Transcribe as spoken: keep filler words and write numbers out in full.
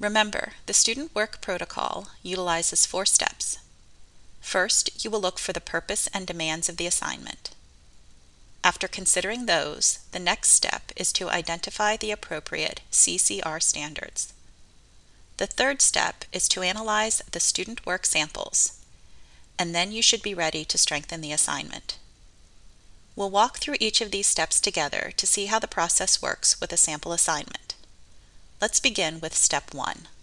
Remember, the student work protocol utilizes four steps. First, you will look for the purpose and demands of the assignment. After considering those, the next step is to identify the appropriate C C R standards. The third step is to analyze the student work samples, and then you should be ready to strengthen the assignment. We'll walk through each of these steps together to see how the process works with a sample assignment. Let's begin with step one.